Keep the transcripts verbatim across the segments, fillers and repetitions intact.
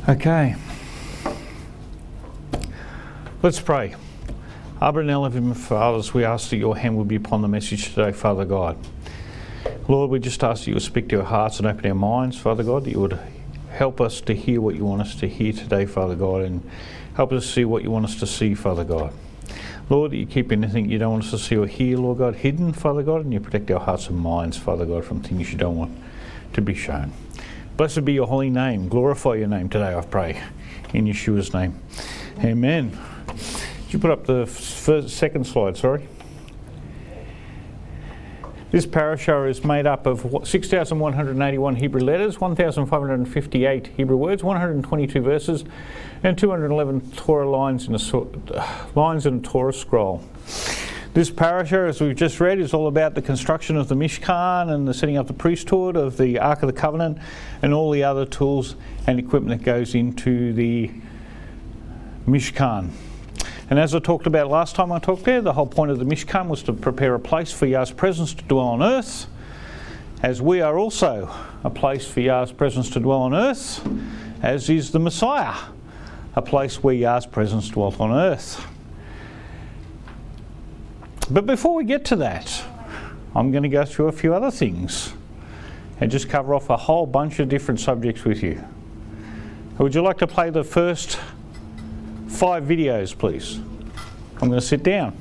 Okay. Let's pray. Abba and Elohim, Fathers, we ask that your hand will be upon the message today, Father God. Lord, we just ask that you would speak to our hearts and open our minds, Father God, that you would help us to hear what you want us to hear today, Father God, and help us see what you want us to see, Father God. Lord, that you keep anything you don't want us to see or hear, Lord God, hidden, Father God, and you protect our hearts and minds, Father God, from things you don't want to be shown. Blessed be your holy name. Glorify your name today, I pray, in Yeshua's name. Amen. Could you put up the first, second slide, sorry? This parasha is made up of six thousand one hundred eighty-one Hebrew letters, one thousand five hundred fifty-eight Hebrew words, one hundred twenty-two verses, and two hundred eleven Torah lines in a, lines in a Torah scroll. This parasha, as we've just read, is all about the construction of the Mishkan and the setting up the priesthood of the Ark of the Covenant and all the other tools and equipment that goes into the Mishkan. And as I talked about last time I talked there, the whole point of the Mishkan was to prepare a place for Yah's presence to dwell on earth, as we are also a place for Yah's presence to dwell on earth, as is the Messiah, a place where Yah's presence dwelt on earth. But before we get to that, I'm going to go through a few other things and just cover off a whole bunch of different subjects with you. Would you like to play the first five videos, please? I'm going to sit down.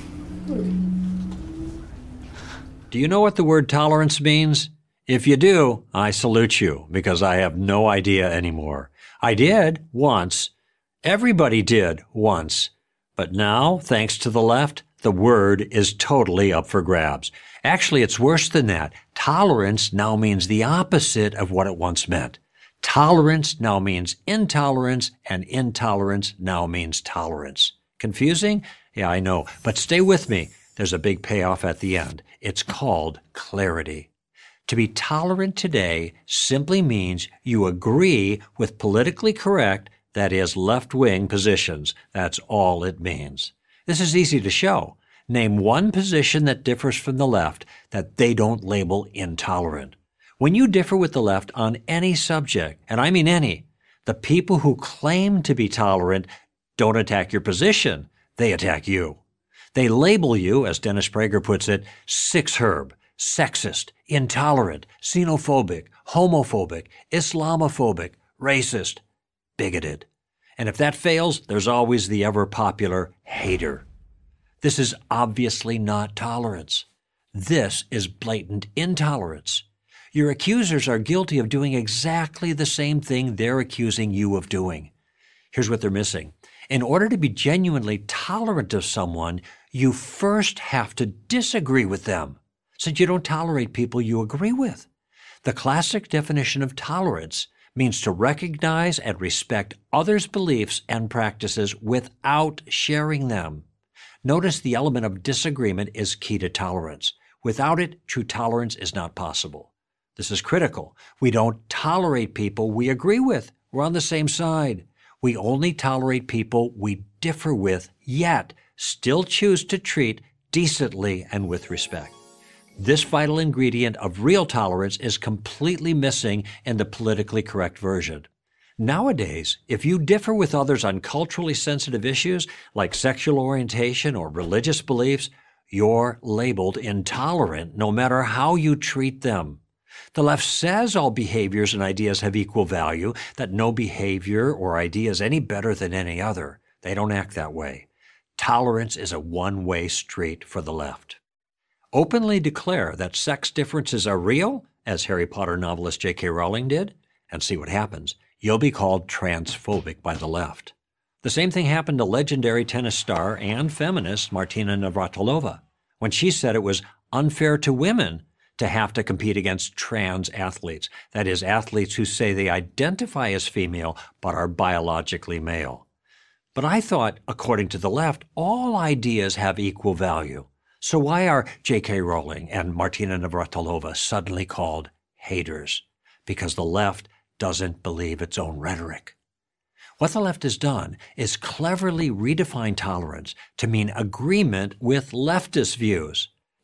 Do you know what the word tolerance means? If you do, I salute you, because I have no idea anymore. I did once. Everybody did once. But now, thanks to the left, the word is totally up for grabs. Actually, it's worse than that. Tolerance now means the opposite of what it once meant. Tolerance now means intolerance, and intolerance now means tolerance. Confusing? Yeah, I know. But stay with me. There's a big payoff at the end. It's called clarity. To be tolerant today simply means you agree with politically correct, that is, left-wing positions. That's all it means. This is easy to show. Name one position that differs from the left that they don't label intolerant. When you differ with the left on any subject, and I mean any, the people who claim to be tolerant don't attack your position, they attack you. They label you, as Dennis Prager puts it, six-herb, sexist, intolerant, xenophobic, homophobic, Islamophobic, racist, bigoted. And if that fails, there's always the ever-popular hater. This is obviously not tolerance. This is blatant intolerance. Your accusers are guilty of doing exactly the same thing they're accusing you of doing. Here's what they're missing. In order to be genuinely tolerant of someone, you first have to disagree with them, since you don't tolerate people you agree with. The classic definition of tolerance means to recognize and respect others' beliefs and practices without sharing them. Notice the element of disagreement is key to tolerance. Without it, true tolerance is not possible. This is critical. We don't tolerate people we agree with. We're on the same side. We only tolerate people we differ with, yet still choose to treat decently and with respect. This vital ingredient of real tolerance is completely missing in the politically correct version. Nowadays, if you differ with others on culturally sensitive issues like sexual orientation or religious beliefs, you're labeled intolerant no matter how you treat them. The left says all behaviors and ideas have equal value, that no behavior or idea is any better than any other. They don't act that way. Tolerance is a one-way street for the left. Openly declare that sex differences are real, as Harry Potter novelist J K Rowling did, and see what happens. You'll be called transphobic by the left. The same thing happened to legendary tennis star and feminist Martina Navratilova when she said it was unfair to women to have to compete against trans athletes, that is, athletes who say they identify as female but are biologically male. But I thought, according to the left, all ideas have equal value. So why are J K Rowling and Martina Navratilova suddenly called haters? Because the left doesn't believe its own rhetoric. What the left has done is cleverly redefine tolerance to mean agreement with leftist views.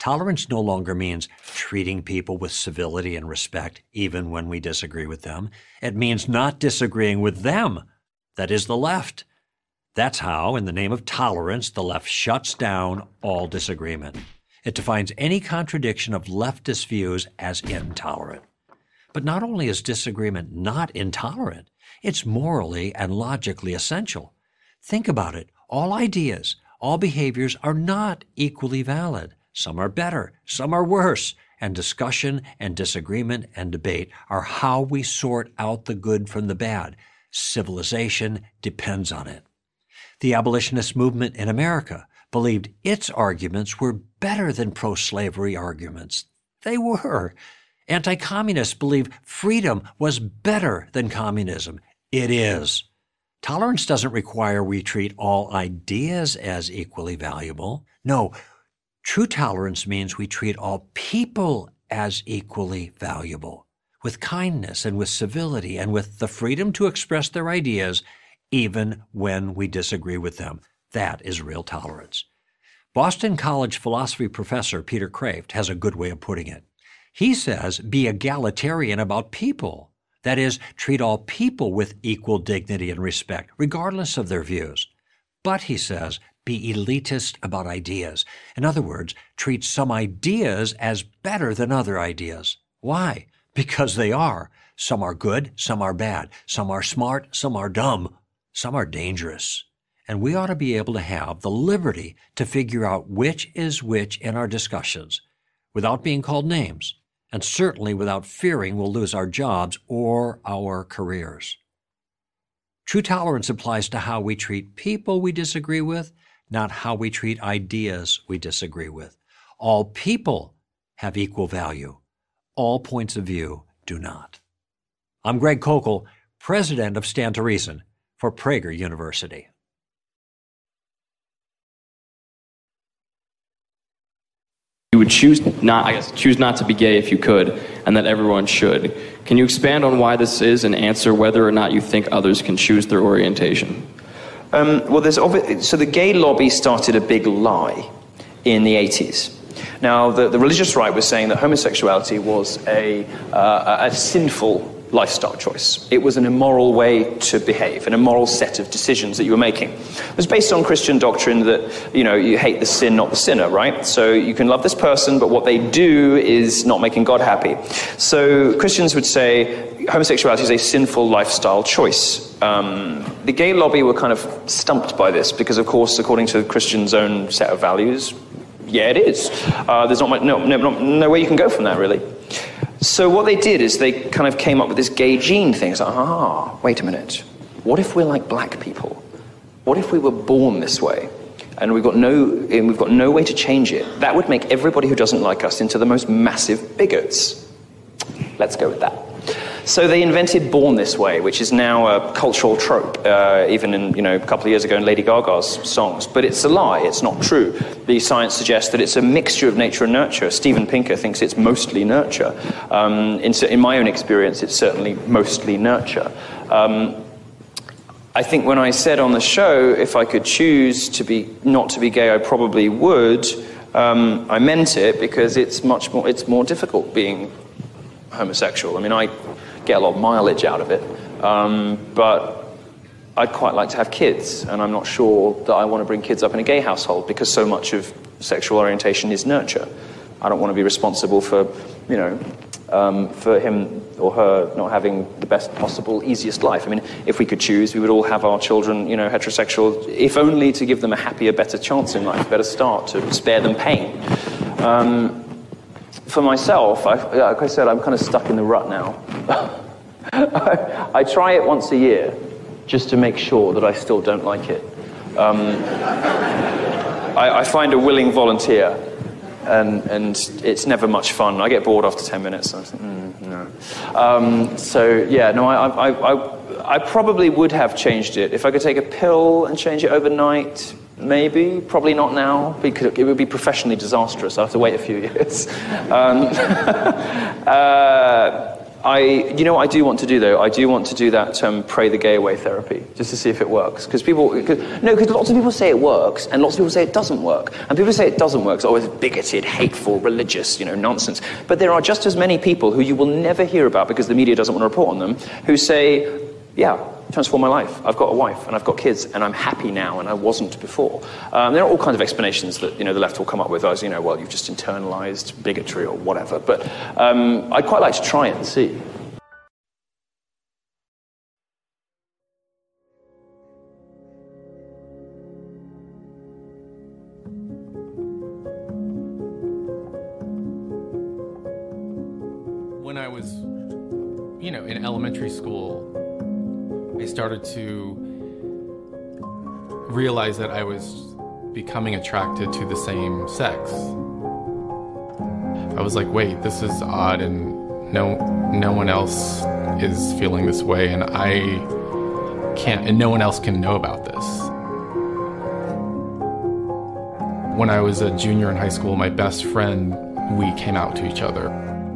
Tolerance no longer means treating people with civility and respect, even when we disagree with them. It means not disagreeing with them, that is, the left. That's how, in the name of tolerance, the left shuts down all disagreement. It defines any contradiction of leftist views as intolerant. But not only is disagreement not intolerant, it's morally and logically essential. Think about it. All ideas, all behaviors are not equally valid. Some are better, some are worse, and discussion and disagreement and debate are how we sort out the good from the bad. Civilization depends on it. The abolitionist movement in America believed its arguments were better than pro-slavery arguments. They were. Anti-communists believe freedom was better than communism. It is. Tolerance doesn't require we treat all ideas as equally valuable. No, true tolerance means we treat all people as equally valuable, with kindness and with civility and with the freedom to express their ideas even when we disagree with them. That is real tolerance. Boston College philosophy professor Peter Kraft has a good way of putting it. He says, be egalitarian about people. That is, treat all people with equal dignity and respect, regardless of their views. But, he says, be elitist about ideas. In other words, treat some ideas as better than other ideas. Why? Because they are. Some are good, some are bad. Some are smart, some are dumb. Some are dangerous. And we ought to be able to have the liberty to figure out which is which in our discussions, without being called names, and certainly without fearing we'll lose our jobs or our careers. True tolerance applies to how we treat people we disagree with, not how we treat ideas we disagree with. All people have equal value. All points of view do not. I'm Greg Koukl, president of Stand to Reason for Prager University. You would choose not, I guess, choose not to be gay if you could, and that everyone should. Can you expand on why this is and answer whether or not you think others can choose their orientation? Um, well, there's obvi- so the gay lobby started a big lie in the eighties. Now, the, the religious right was saying that homosexuality was a, uh, a sinful lifestyle choice. It was an immoral way to behave, an immoral set of decisions that you were making. It was based on Christian doctrine that, you know, you hate the sin, not the sinner, right? So you can love this person, but what they do is not making God happy. So Christians would say homosexuality is a sinful lifestyle choice. Um, the gay lobby were kind of stumped by this because, of course, according to Christians' own set of values, yeah, it is. Uh, there's not much, no, no, no, no way you can go from that, really. So what they did is they kind of came up with this gay gene thing. It's like, ah, wait a minute. What if we're like black people? What if we were born this way? And we've got no, and we've got no way to change it. That would make everybody who doesn't like us into the most massive bigots. Let's go with that. So they invented Born This Way, which is now a cultural trope, uh, even in, you know, a couple of years ago in Lady Gaga's songs. But it's a lie. It's not true. The science suggests that it's a mixture of nature and nurture. Steven Pinker thinks it's mostly nurture. Um, in, in my own experience, it's certainly mostly nurture. Um, I think when I said on the show, if I could choose to be not to be gay, I probably would. Um, I meant it because it's much more. It's more difficult being homosexual. I mean, I get a lot of mileage out of it, um, but I'd quite like to have kids, and I'm not sure that I want to bring kids up in a gay household because so much of sexual orientation is nurture. I don't want to be responsible for, you know, um, for him or her not having the best possible, easiest life. I mean, if we could choose, we would all have our children, you know, heterosexual, if only to give them a happier, better chance in life, a better start, to spare them pain. Um, For myself, I, like I said, I'm kind of stuck in the rut now. I, I try it once a year just to make sure that I still don't like it. Um, I, I find a willing volunteer, and, and it's never much fun. I get bored after ten minutes. I was like, mm, no. Um, so, yeah, no, I, I, I, I probably would have changed it. If I could take a pill and change it overnight, maybe, probably not now, because it would be professionally disastrous. I have to wait a few years. Um, uh, I, you know what I do want to do, though? I do want to do that um, pray the gay away therapy, just to see if it works. Because people, cause, no, because lots of people say it works, and lots of people say it doesn't work. And people say it doesn't work, it's always bigoted, hateful, religious, you know, nonsense. But there are just as many people who you will never hear about because the media doesn't want to report on them, who say, yeah, transform my life. I've got a wife, and I've got kids, and I'm happy now, and I wasn't before. Um, there are all kinds of explanations that, you know, the left will come up with, as, you know, well, you've just internalized bigotry or whatever. But um, I'd quite like to try it and see. When I was, you know, in elementary school, I started to realize that I was becoming attracted to the same sex. I was like, wait, this is odd, and no, no one else is feeling this way, and I can't, and no one else can know about this. When I was a junior in high school, my best friend, we came out to each other.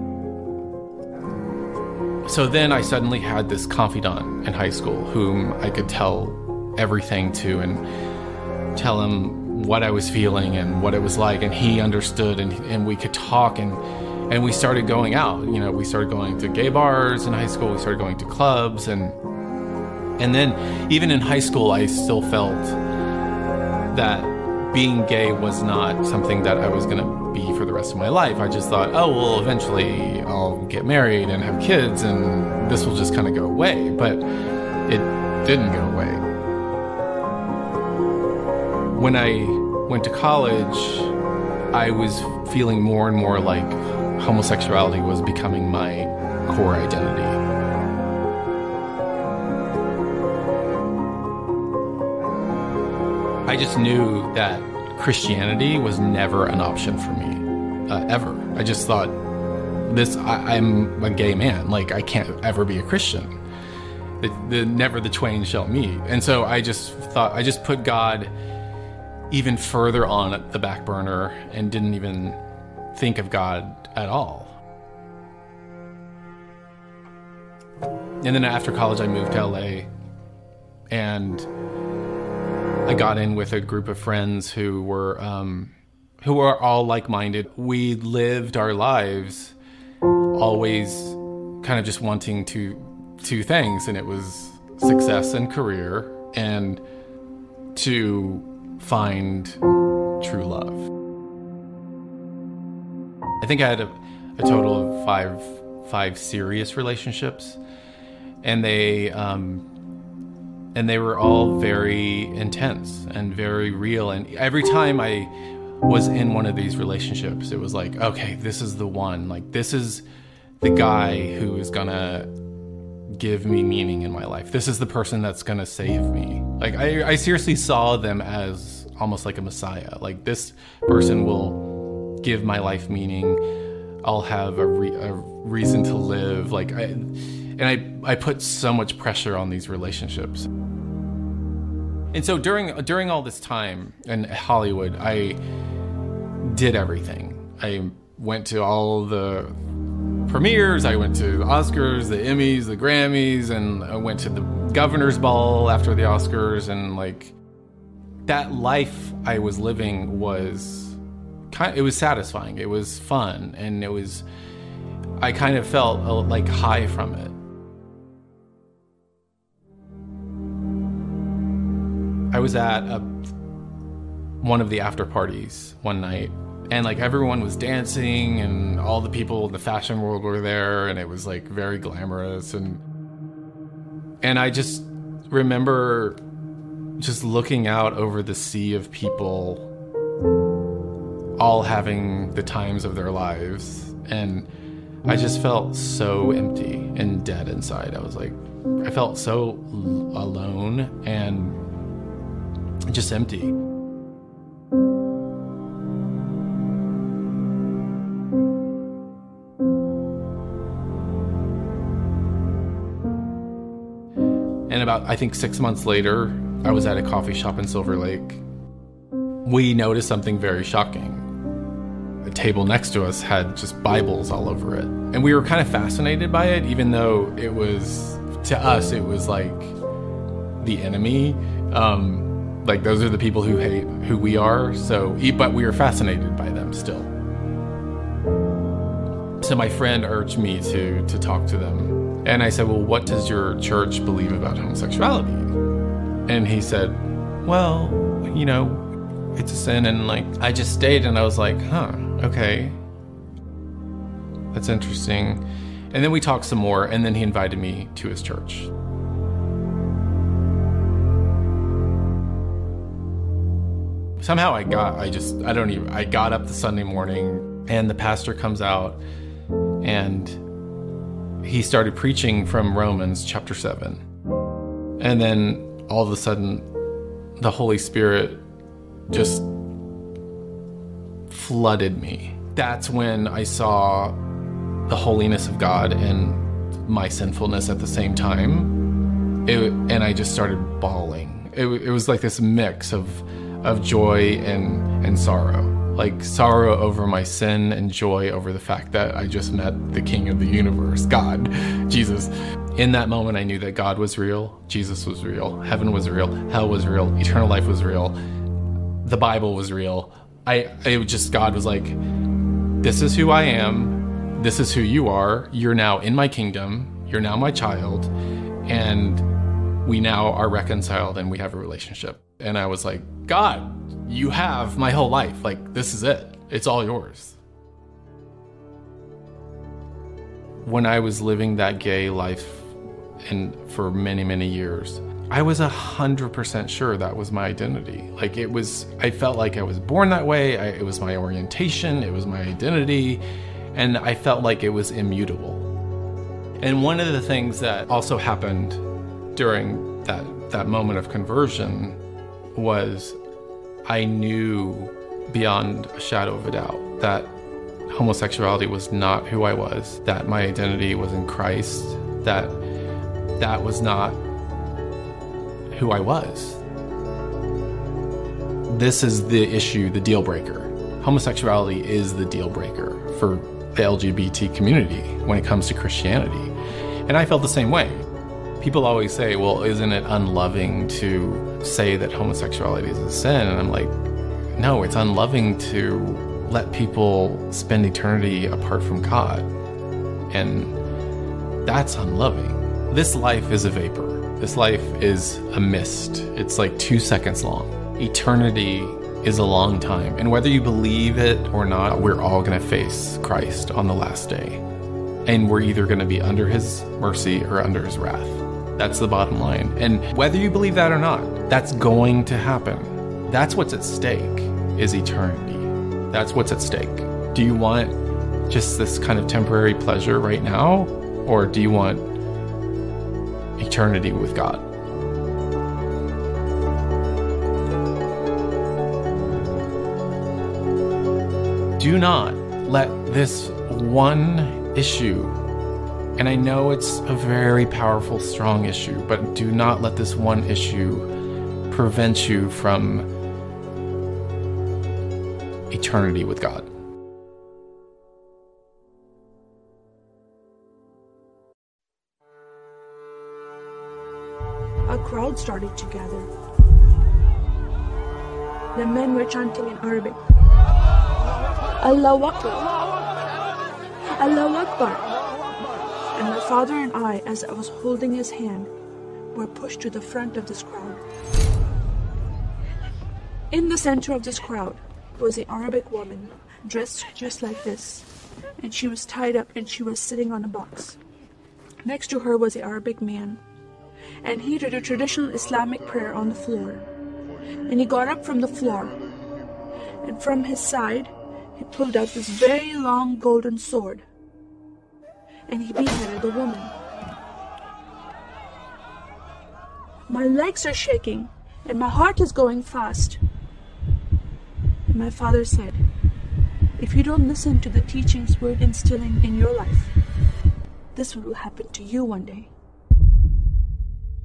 So then I suddenly had this confidant in high school whom I could tell everything to and tell him what I was feeling and what it was like, and he understood, and, and we could talk, and, and we started going out. You know, we started going to gay bars in high school, we started going to clubs, and and then even in high school I still felt that being gay was not something that I was going to be for the rest of my life. I just thought, oh, well, eventually I'll get married and have kids, and this will just kind of go away. But it didn't go away. When I went to college, I was feeling more and more like homosexuality was becoming my core identity. I just knew that Christianity was never an option for me, uh, ever. I just thought, this, I, I'm a gay man, like I can't ever be a Christian. The, the never the twain shall meet. And so I just thought, I just put God even further on the back burner and didn't even think of God at all. And then after college, I moved to L A, and I got in with a group of friends who were um, who were all like-minded. We lived our lives always kind of just wanting to two things, and it was success and career, and to find true love. I think I had a, a total of five five serious relationships, and they. Um, And they were all very intense and very real. And every time I was in one of these relationships, it was like, okay, this is the one. Like, this is the guy who is gonna give me meaning in my life. This is the person that's gonna save me. Like, I, I seriously saw them as almost like a messiah. Like, this person will give my life meaning. I'll have a, re- a reason to live. Like, I, and I, I put so much pressure on these relationships. And so during during all this time in Hollywood, I did everything. I went to all the premieres, I went to the Oscars, the Emmys, the Grammys, and I went to the governor's ball after the Oscars, and like that life I was living was kind of, it was satisfying, it was fun, and it was, I kind of felt like high from it. I was at a, one of the after parties one night, and like everyone was dancing, and all the people in the fashion world were there, and it was like very glamorous, and and I just remember just looking out over the sea of people all having the times of their lives, and I just felt so empty and dead inside. I was like, I felt so alone and just empty. And about, I think six months later, I was at a coffee shop in Silver Lake. We noticed something very shocking. a table next to us had just Bibles all over it. And we were kind of fascinated by it, even though it was, to us, it was like the enemy. Um, like those are the people who hate who we are. So, but we were fascinated by them still. So my friend urged me to, to talk to them. And I said, well, what does your church believe about homosexuality? And he said, well, you know, it's a sin. And like, I just stayed and I was like, huh, okay. That's interesting. And then we talked some more, and then he invited me to his church. Somehow I got, I just, I don't even, I got up the Sunday morning, and the pastor comes out and he started preaching from Romans chapter seven. And then all of a sudden, the Holy Spirit just flooded me. That's when I saw the holiness of God and my sinfulness at the same time. It, and I just started bawling. It, it was like this mix of of joy and, and sorrow. Like sorrow over my sin and joy over the fact that I just met the King of the universe, God, Jesus. In that moment, I knew that God was real, Jesus was real, heaven was real, hell was real, eternal life was real, the Bible was real. I, it was just, God was like, this is who I am, this is who you are, you're now in my kingdom, you're now my child, and we now are reconciled and we have a relationship. And I was like, God, you have my whole life. Like, this is it. It's all yours. When I was living that gay life and for many, many years, I was a hundred percent sure that was my identity. Like it was, I felt like I was born that way. I, it was my orientation. It was my identity. And I felt like it was immutable. And one of the things that also happened during that, that moment of conversion was I knew beyond a shadow of a doubt that homosexuality was not who I was, that my identity was in Christ, that that was not who I was. This is the issue, the deal breaker. Homosexuality is the deal breaker for the L G B T community when it comes to Christianity. And I felt the same way. People always say, well, isn't it unloving to say that homosexuality is a sin? And I'm like, no, it's unloving to let people spend eternity apart from God. And that's unloving. This life is a vapor. This life is a mist. It's like two seconds long. Eternity is a long time. And whether you believe it or not, we're all going to face Christ on the last day. And we're either going to be under his mercy or under his wrath. That's the bottom line. And whether you believe that or not, that's going to happen. That's what's at stake, is eternity. That's what's at stake. Do you want just this kind of temporary pleasure right now? Or do you want eternity with God? Do not let this one issue, and I know it's a very powerful, strong issue, but do not let this one issue prevent you from eternity with God. A crowd started to gather. The men were chanting in Arabic, Allahu Akbar, Allahu Akbar. And my father and I, as I was holding his hand, were pushed to the front of this crowd. In the center of this crowd was an Arabic woman, dressed just like this, and she was tied up and she was sitting on a box. Next to her was an Arabic man, and he did a traditional Islamic prayer on the floor. And he got up from the floor, and from his side, he pulled out this very long golden sword, and he beheaded the woman. My legs are shaking, and my heart is going fast. And my father said, if you don't listen to the teachings we're instilling in your life, this will happen to you one day.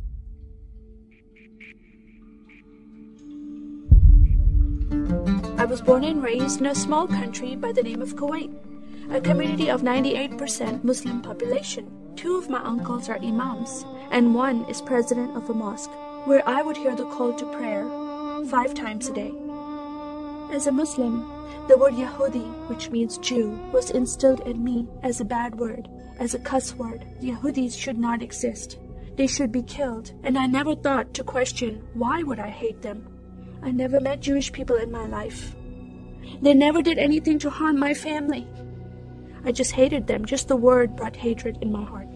I was born and raised in a small country by the name of Kuwait, a community of ninety-eight percent Muslim population. Two of my uncles are imams, and one is president of a mosque, where I would hear the call to prayer five times a day. As a Muslim, the word Yahudi, which means Jew, was instilled in me as a bad word, as a cuss word. Yahudis should not exist. They should be killed, and I never thought to question why would I hate them. I never met Jewish people in my life. They never did anything to harm my family. I just hated them. Just the word brought hatred in my heart.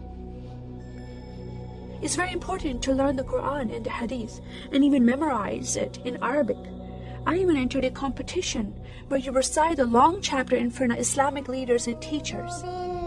It's very important to learn the Quran and the Hadith and even memorize it in Arabic. I even entered a competition where you recite a long chapter in front of Islamic leaders and teachers.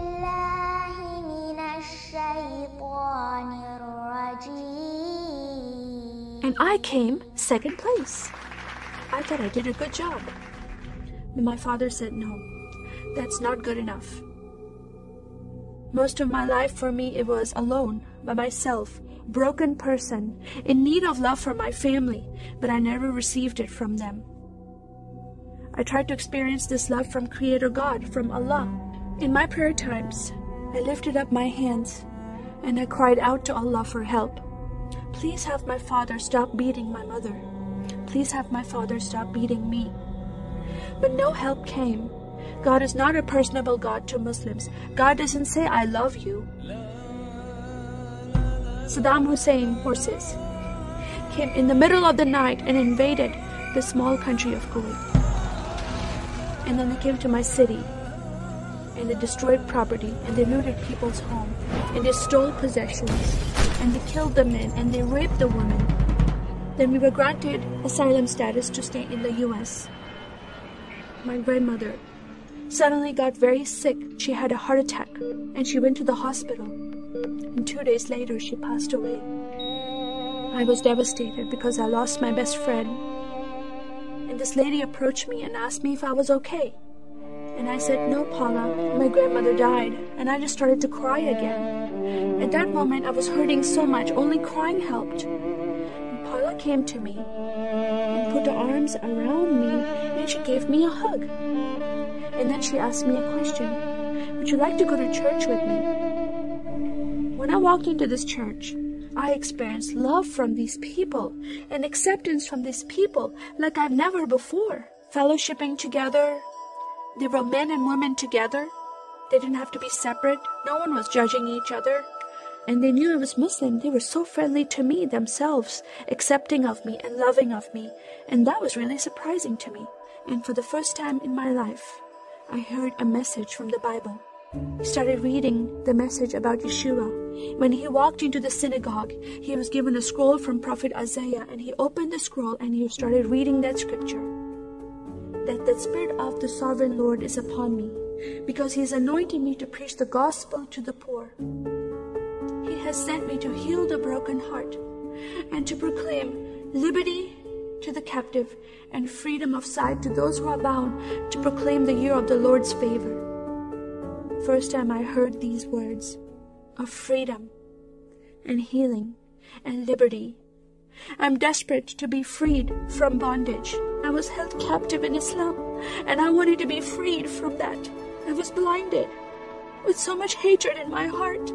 And I came second place. I thought I did a good job. But my father said, no, that's not good enough. Most of my life for me, it was alone, by myself, broken person, in need of love from my family, but I never received it from them. I tried to experience this love from Creator God, from Allah. In my prayer times, I lifted up my hands and I cried out to Allah for help. Please have my father stop beating my mother. Please have my father stop beating me. But no help came. God is not a personable God to Muslims. God doesn't say, I love you. Saddam Hussein forces came in the middle of the night and invaded the small country of Kuwait. And then they came to my city and they destroyed property and they looted people's home and they stole possessions and they killed the men and they raped the women. Then we were granted asylum status to stay in the U S. My grandmother suddenly got very sick. She had a heart attack and she went to the hospital. And two days later, she passed away. I was devastated because I lost my best friend. And this lady approached me and asked me if I was okay. And I said, no, Paula, my grandmother died. And I just started to cry again. At that moment, I was hurting so much, only crying helped. And Paula came to me and put her arms around me and she gave me a hug. And then she asked me a question. Would you like to go to church with me? When I walked into this church, I experienced love from these people and acceptance from these people like I've never before. Fellowshipping together. They were men and women together. They didn't have to be separate. No one was judging each other. And they knew I was Muslim. They were so friendly to me themselves, accepting of me and loving of me. And that was really surprising to me. And for the first time in my life, I heard a message from the Bible. He started reading the message about Yeshua. When he walked into the synagogue, he was given a scroll from Prophet Isaiah, and he opened the scroll and he started reading that scripture. That the Spirit of the Sovereign Lord is upon me, because he has anointed me to preach the gospel to the poor. He has sent me to heal the broken heart and to proclaim liberty to the captive and freedom of sight to those who are bound, to proclaim the year of the Lord's favor. First time I heard these words of freedom and healing and liberty. I'm desperate to be freed from bondage. I was held captive in Islam and I wanted to be freed from that. I was blinded with so much hatred in my heart.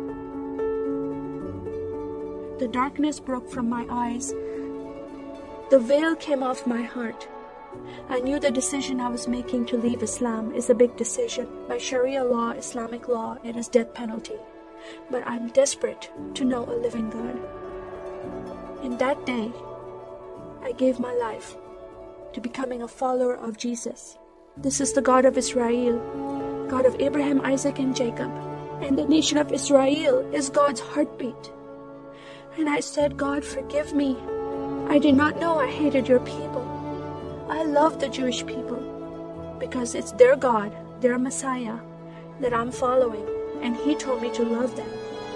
The darkness broke from my eyes. The veil came off my heart. I knew the decision I was making to leave Islam is a big decision. By Sharia law, Islamic law, it is death penalty. But I'm desperate to know a living God. And that day, I gave my life to becoming a follower of Jesus. This is the God of Israel, God of Abraham, Isaac, and Jacob. And the nation of Israel is God's heartbeat. And I said, God, forgive me. I did not know I hated your people. I love the Jewish people because it's their God, their Messiah that I'm following, and He told me to love them.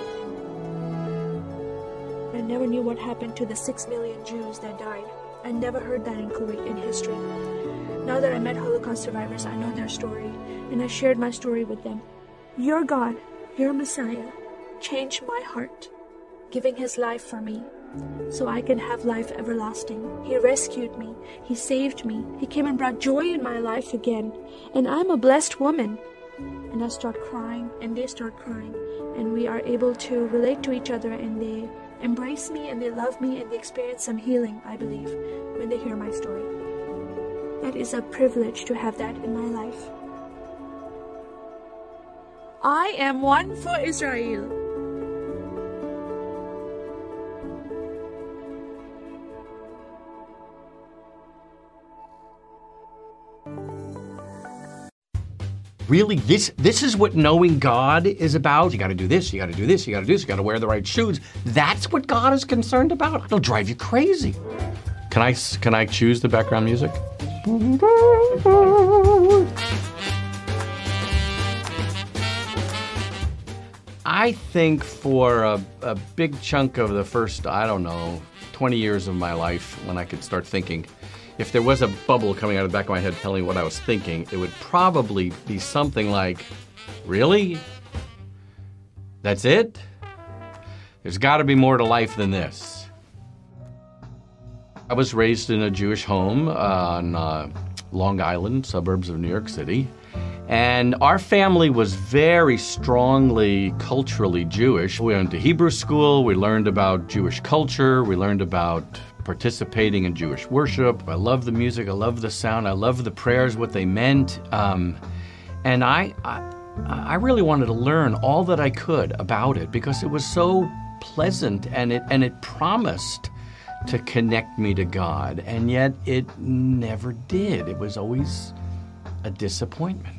I never knew what happened to the six million Jews that died. I never heard that in Kuwait in history. Now that I met Holocaust survivors, I know their story, and I shared my story with them. Your God, your Messiah, changed my heart, giving His life for me. so I can have life everlasting. He rescued me. He saved me. He came and brought joy in my life again. And I'm a blessed woman. And I start crying, and they start crying. And we are able to relate to each other, and they embrace me, and they love me, and they experience some healing, I believe, when they hear my story. That is a privilege to have that in my life. I am one for Israel. Really, this this is what knowing God is about? You gotta do this, you gotta do this, you gotta do this, you gotta wear the right shoes. That's what God is concerned about? It'll drive you crazy. Can I, can I choose the background music? I think for a, a big chunk of the first, I don't know, twenty years of my life, when I could start thinking, if there was a bubble coming out of the back of my head telling me what I was thinking, it would probably be something like, really? That's it? There's gotta be more to life than this. I was raised in a Jewish home uh, on uh, Long Island, suburbs of New York City. And our family was very strongly culturally Jewish. We went to Hebrew school, we learned about Jewish culture, we learned about participating in Jewish worship. I love the music, I love the sound, I love the prayers, what they meant. Um, and I, I, I really wanted to learn all that I could about it because it was so pleasant and it, and it promised to connect me to God. And yet it never did. It was always a disappointment.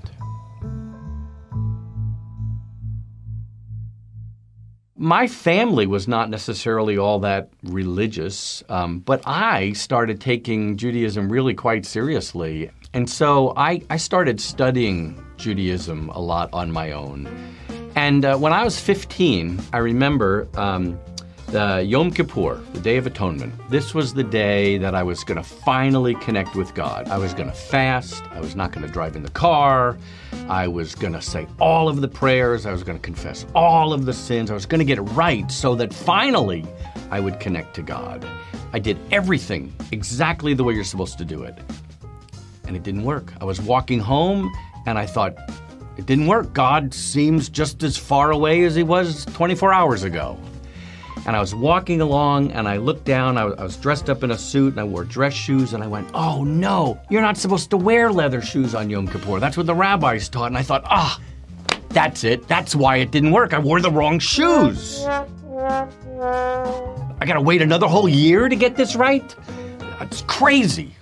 My family was not necessarily all that religious, um, but I started taking Judaism really quite seriously. And so I, I started studying Judaism a lot on my own. And uh, when I was fifteen, I remember um, the Yom Kippur, the Day of Atonement. This was the day that I was going to finally connect with God. I was going to fast. I was not going to drive in the car. I was going to say all of the prayers. I was going to confess all of the sins. I was going to get it right so that finally I would connect to God. I did everything exactly the way you're supposed to do it. And it didn't work. I was walking home and I thought, it didn't work. God seems just as far away as he was twenty-four hours ago. And I was walking along and I looked down, I was, I was dressed up in a suit and I wore dress shoes and I went, oh no, you're not supposed to wear leather shoes on Yom Kippur. That's what the rabbis taught. And I thought, ah, that's it. That's why it didn't work. I wore the wrong shoes. I gotta wait another whole year to get this right? It's crazy.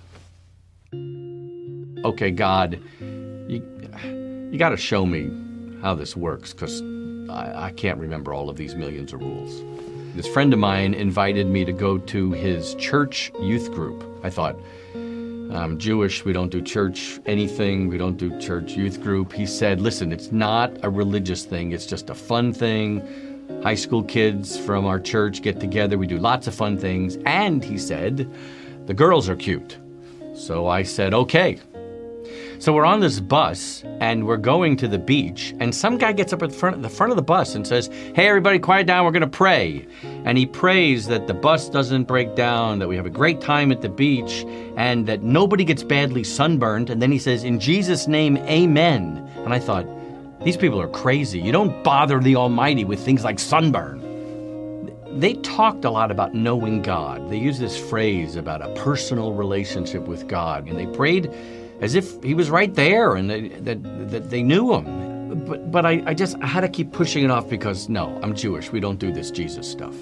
Okay, God, you, you gotta show me how this works because I, I can't remember all of these millions of rules. This friend of mine invited me to go to his church youth group. I thought, I'm Jewish, we don't do church anything, we don't do church youth group. He said, listen, it's not a religious thing, it's just a fun thing. High school kids from our church get together, we do lots of fun things. And he said, the girls are cute. So I said, okay. So we're on this bus and we're going to the beach and some guy gets up at the front, the front of the bus and says, hey everybody, quiet down, we're gonna pray. And he prays that the bus doesn't break down, that we have a great time at the beach and that nobody gets badly sunburned. And then he says, in Jesus' name, amen. And I thought, these people are crazy. You don't bother the Almighty with things like sunburn. They talked a lot about knowing God. They used this phrase about a personal relationship with God and they prayed as if he was right there and they, that, that they knew him. But, but I, I just I had to keep pushing it off because, no, I'm Jewish. We don't do this Jesus stuff.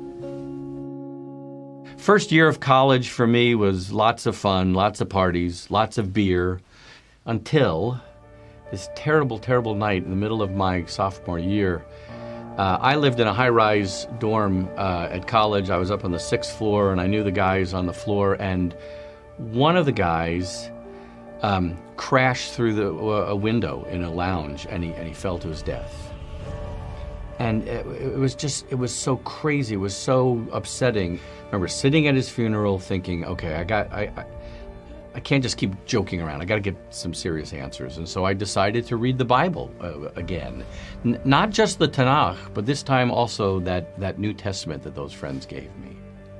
First year of college for me was lots of fun, lots of parties, lots of beer, until this terrible, terrible night in the middle of my sophomore year. Uh, I lived in a high-rise dorm uh, at college. I was up on the sixth floor, and I knew the guys on the floor, and one of the guys Um, crashed through the, uh, a window in a lounge and he, and he fell to his death. And it, it was just, it was so crazy, it was so upsetting. I remember sitting at his funeral thinking, okay, I got, I, I, I can't just keep joking around, I gotta get some serious answers. And so I decided to read the Bible uh, again. N- not just the Tanakh, but this time also that, that New Testament that those friends gave me.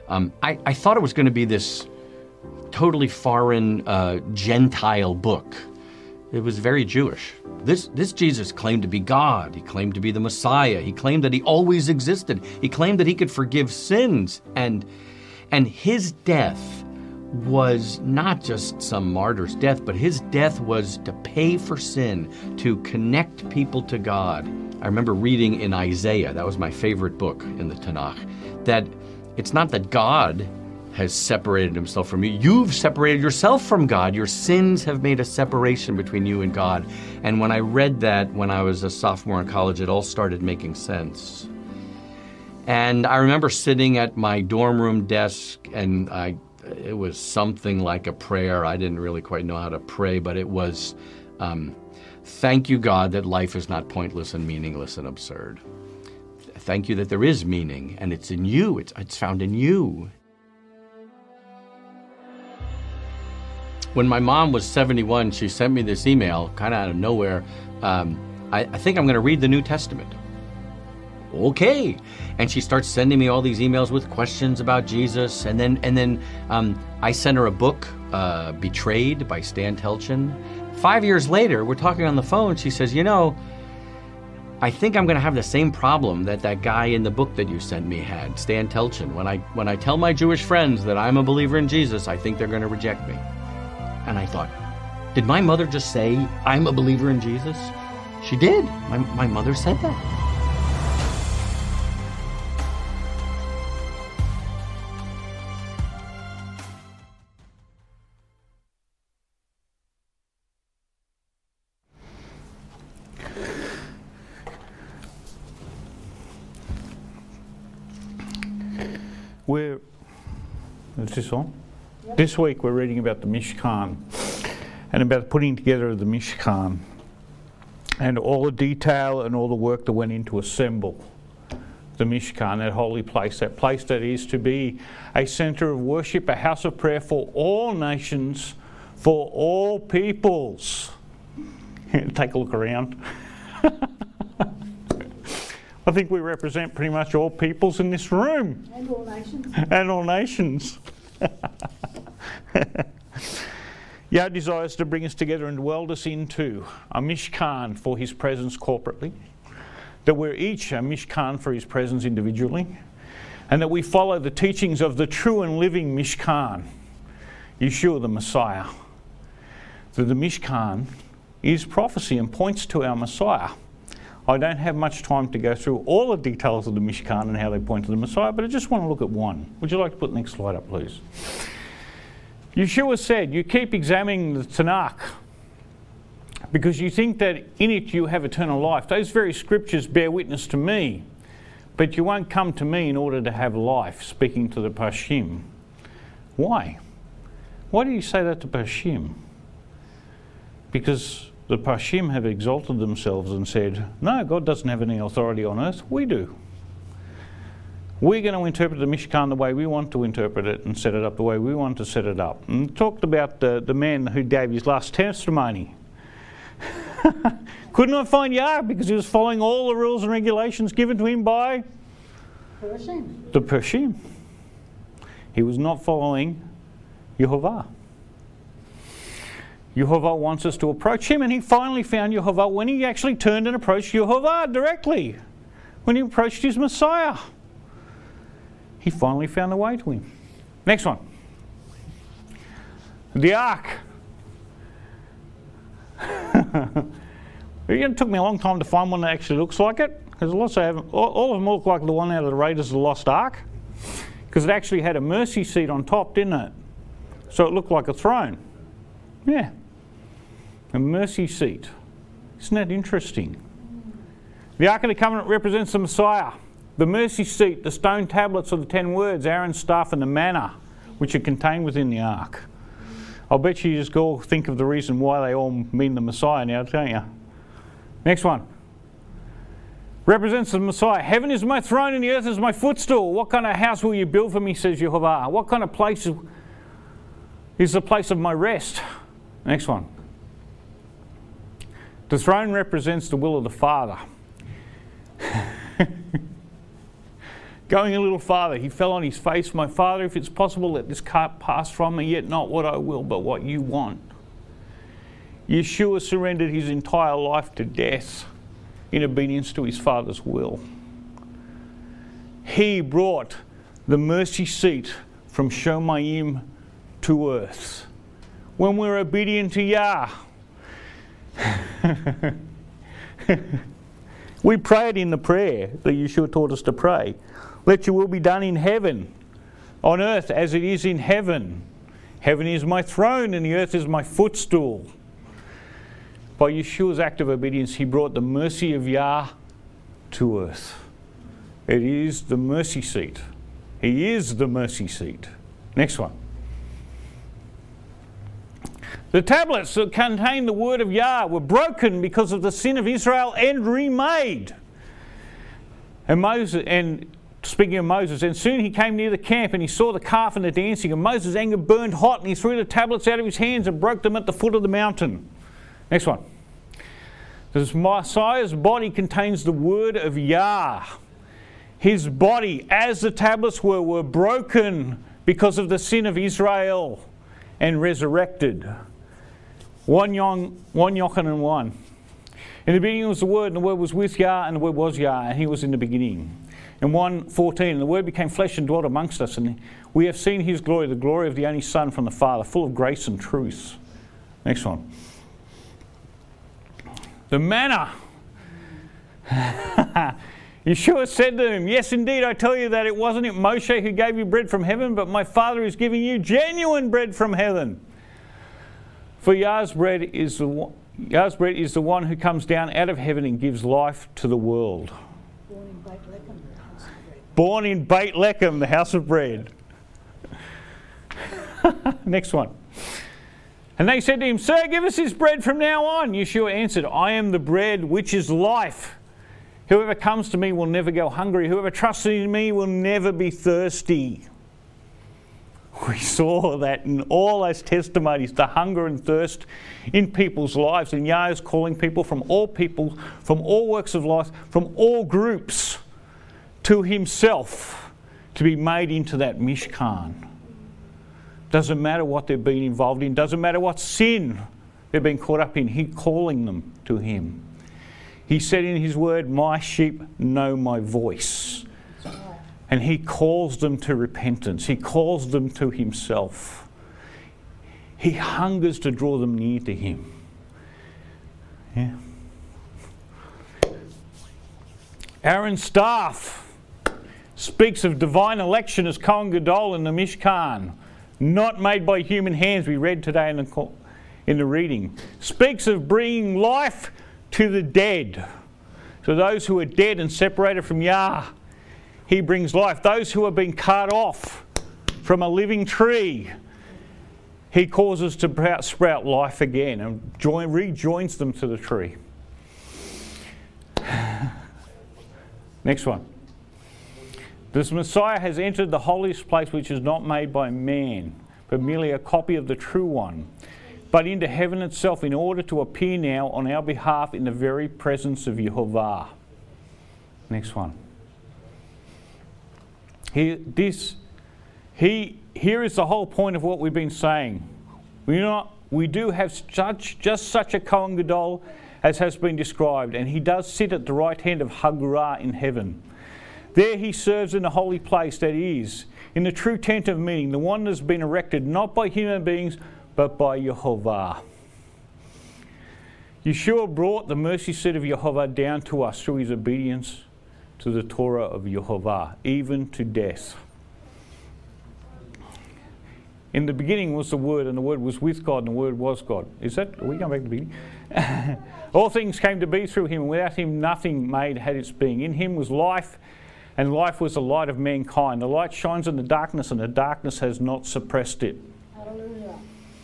Um, I, I thought it was going to be this totally foreign, uh, Gentile book. It was very Jewish. This, this Jesus claimed to be God. He claimed to be the Messiah. He claimed that he always existed. He claimed that he could forgive sins. And, and his death was not just some martyr's death, but his death was to pay for sin, to connect people to God. I remember reading in Isaiah, that was my favorite book in the Tanakh, that it's not that God has separated himself from you. You've separated yourself from God. Your sins have made a separation between you and God. And when I read that when I was a sophomore in college, it all started making sense. And I remember sitting at my dorm room desk, and I, it was something like a prayer. I didn't really quite know how to pray, but it was, um, thank you, God, that life is not pointless and meaningless and absurd. Thank you that there is meaning, and it's in you. It's, it's found in you. When my mom was seventy-one, she sent me this email, kind of out of nowhere. Um, I, I think I'm going to read the New Testament. Okay. And she starts sending me all these emails with questions about Jesus. And then and then um, I sent her a book, uh, Betrayed by Stan Telchin. Five years later, we're talking on the phone. She says, you know, I think I'm going to have the same problem that that guy in the book that you sent me had, Stan Telchin. When I, when I tell my Jewish friends that I'm a believer in Jesus, I think they're going to reject me. And I thought, did my mother just say, I'm a believer in Jesus? She did. My, my mother said that. We're, is this on? Yep. This week we're reading about the Mishkan and about putting together of the Mishkan and all the detail and all the work that went into assemble the Mishkan, that holy place, that place that is to be a centre of worship, a house of prayer for all nations, for all peoples. Take a look around. I think we represent pretty much all peoples in this room. And all nations. And all nations. Yah desires to bring us together and weld us into a Mishkan for his presence corporately, that we're each a Mishkan for his presence individually, and that we follow the teachings of the true and living Mishkan, Yeshua the Messiah. That the Mishkan is prophecy and points to our Messiah. I don't have much time to go through all the details of the Mishkan and how they point to the Messiah, but I just want to look at one. Would you like to put the next slide up, please? Yeshua said, you keep examining the Tanakh because you think that in it you have eternal life. Those very scriptures bear witness to me, but you won't come to me in order to have life, speaking to the Parshim. Why? Why do you say that to Parshim? Because the Parshim have exalted themselves and said, no, God doesn't have any authority on earth, we do. We're going to interpret the Mishkan the way we want to interpret it and set it up the way we want to set it up. And talked about the, the man who gave his last testimony. Could not find Yah because he was following all the rules and regulations given to him by Parshim. the Parshim. He was not following Yehovah. Yehovah wants us to approach him, and he finally found Yehovah when he actually turned and approached Yehovah directly. When he approached his Messiah. He finally found the way to him. Next one. The Ark. It took me a long time to find one that actually looks like it, because lots of all, all of them look like the one out of the Raiders of the Lost Ark, because it actually had a mercy seat on top, didn't it? So it looked like a throne. Yeah. A mercy seat. Isn't that interesting? The Ark of the Covenant represents the Messiah. The mercy seat, the stone tablets of the ten words, Aaron's staff, and the manna, which are contained within the Ark. I'll bet you just go think of the reason why they all mean the Messiah now, don't you? Next one. Represents the Messiah. Heaven is my throne and the earth is my footstool. What kind of house will you build for me, says Yehovah? What kind of place is the place of my rest? Next one. The throne represents the will of the Father. Going a little farther, he fell on his face. My Father, if it's possible, let this cup pass from me, yet not what I will, but what you want. Yeshua surrendered his entire life to death in obedience to his Father's will. He brought the mercy seat from Shomayim to earth. When we're obedient to Yah, we pray it in the prayer that Yeshua taught us to pray. Let your will be done in heaven, on earth as it is in heaven. Heaven is my throne and the earth is my footstool. By Yeshua's act of obedience, he brought the mercy of Yah to earth. It is the mercy seat. He is the mercy seat. Next one. The tablets that contained the word of Yah were broken because of the sin of Israel and remade. And Moses, and speaking of Moses, and soon he came near the camp and he saw the calf and the dancing, and Moses' anger burned hot, and he threw the tablets out of his hands and broke them at the foot of the mountain. Next one. The Messiah's body contains the word of Yah. His body, as the tablets were, were broken because of the sin of Israel and resurrected. One Yon, one Yochanan one. In the beginning was the Word, and the Word was with Yah, and the Word was Yah, and He was in the beginning. And one fourteen, and the Word became flesh and dwelt amongst us, and we have seen His glory, the glory of the only Son from the Father, full of grace and truth. Next one. The manna. Yeshua said to him, yes, indeed, I tell you that it wasn't it Moshe who gave you bread from heaven, but my Father is giving you genuine bread from heaven. For Yah's bread is the one, Yah's bread is the one who comes down out of heaven and gives life to the world. Born in Beit Lechem, the house of bread. Born in Beit Lechem, the house of bread. Next one. And they said to him, Sir, give us this bread from now on. Yeshua answered, I am the bread which is life. Whoever comes to me will never go hungry. Whoever trusts in me will never be thirsty. We saw that in all those testimonies, the hunger and thirst in people's lives. And Yah is calling people from all people, from all works of life, from all groups to himself to be made into that Mishkan. Doesn't matter what they've been involved in. Doesn't matter what sin they've been caught up in. He's calling them to him. He said in his word, my sheep know my voice. And he calls them to repentance. He calls them to himself. He hungers to draw them near to him. Yeah. Aaron's staff speaks of divine election as Kohen Gadol in the Mishkan, not made by human hands, we read today in the, in the reading. Speaks of bringing life to the dead. To those who are dead and separated from Yah, he brings life. Those who have been cut off from a living tree, he causes to sprout life again and join, rejoins them to the tree. Next one. This Messiah has entered the holiest place which is not made by man, but merely a copy of the true one, but into heaven itself in order to appear now on our behalf in the very presence of Yehovah. Next one. He, this, he, here is the whole point of what we've been saying. We, not, we do have such, just such a Kohen Gadol as has been described, and he does sit at the right hand of Hagurah in heaven. There he serves in the holy place, that is, in the true tent of meeting, the one that has been erected not by human beings, but by Yehovah. Yeshua brought the mercy seat of Yehovah down to us through his obedience to the Torah of Yehovah, even to death. In the beginning was the Word, and the Word was with God, and the Word was God. Is that, are we going back to the beginning? All things came to be through him, and without him nothing made had its being. In him was life, and life was the light of mankind. The light shines in the darkness, and the darkness has not suppressed it. Hallelujah.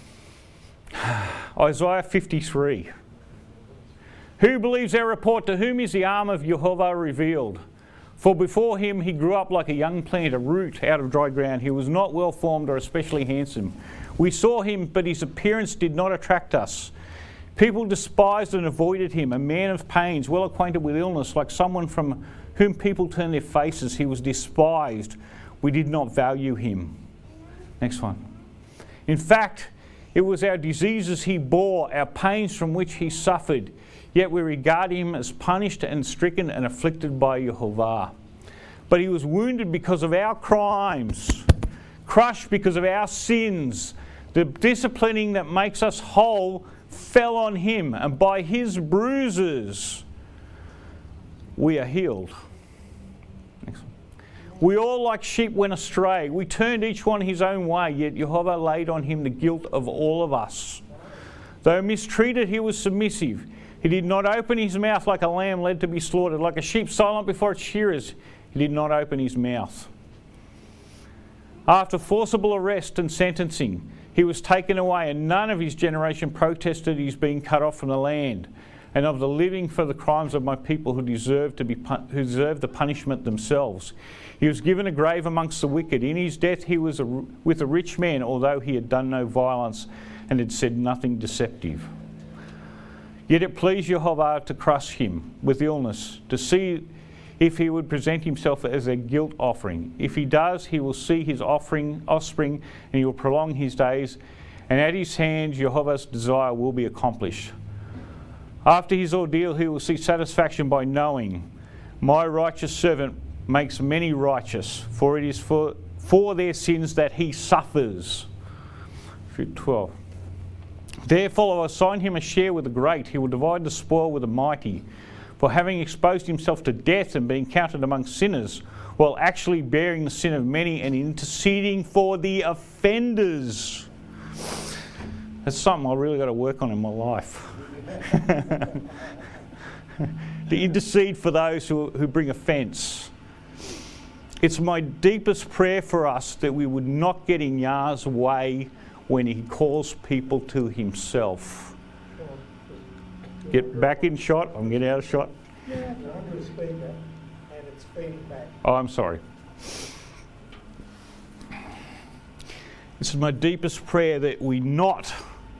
Isaiah fifty-three. Who believes our report? To whom is the arm of Yehovah revealed? For before him he grew up like a young plant, a root out of dry ground. He was not well formed or especially handsome. We saw him, but his appearance did not attract us. People despised and avoided him, a man of pains, well acquainted with illness, like someone from whom people turned their faces. He was despised. We did not value him. Next one. In fact, it was our diseases he bore, our pains from which he suffered. Yet we regard him as punished and stricken and afflicted by Jehovah. But he was wounded because of our crimes, crushed because of our sins. The disciplining that makes us whole fell on him, and by his bruises we are healed. Next one. We all like sheep went astray. We turned each one his own way, yet Jehovah laid on him the guilt of all of us. Though mistreated, he was submissive. He did not open his mouth like a lamb led to be slaughtered, like a sheep silent before its shearers. He did not open his mouth. After forcible arrest and sentencing, he was taken away, and none of his generation protested his being cut off from the land, and of the living for the crimes of my people who deserve to be who deserve the punishment themselves. He was given a grave amongst the wicked. In his death he was a, with a rich man, although he had done no violence and had said nothing deceptive. Yet it pleased Jehovah to crush him with illness, to see if he would present himself as a guilt offering. If he does, he will see his offering, offspring, and he will prolong his days, and at his hand Jehovah's desire will be accomplished. After his ordeal, he will see satisfaction by knowing, my righteous servant makes many righteous, for it is for, for their sins that he suffers. twelve. Therefore I will assign him a share with the great. He will divide the spoil with the mighty. For having exposed himself to death and being counted among sinners, while actually bearing the sin of many and interceding for the offenders. That's something I really got to work on in my life. To intercede for those who, who bring offence. It's my deepest prayer for us that we would not get in Yah's way when he calls people to himself. Get back in shot. I'm getting out of shot. Yeah, I'm going to speed up, and it's fading back. Oh, I'm sorry. This is my deepest prayer, that we not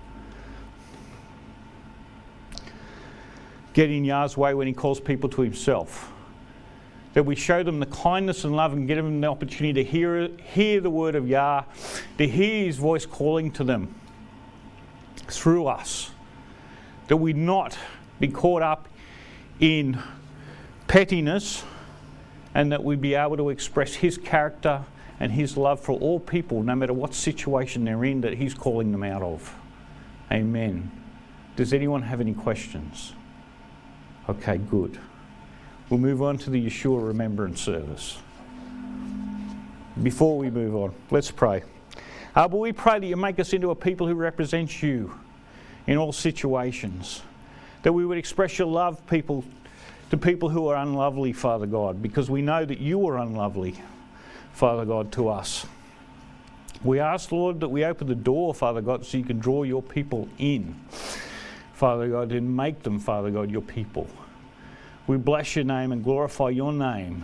get in Yah's way when he calls people to himself. That we show them the kindness and love and give them the opportunity to hear, hear the word of Yah, to hear his voice calling to them through us. That we not be caught up in pettiness, and that we be able to express his character and his love for all people, no matter what situation they're in, that he's calling them out of. Amen. Does anyone have any questions? Okay, good. We'll move on to the Yeshua Remembrance Service. Before we move on, let's pray. Uh, but we pray that you make us into a people who represent you in all situations. That we would express your love people to people who are unlovely, Father God, because we know that you are unlovely, Father God, to us. We ask, Lord, that we open the door, Father God, so you can draw your people in, Father God, and make them, Father God, your people. We bless your name and glorify your name.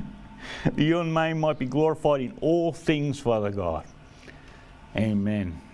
Your name might be glorified in all things, Father God. Amen.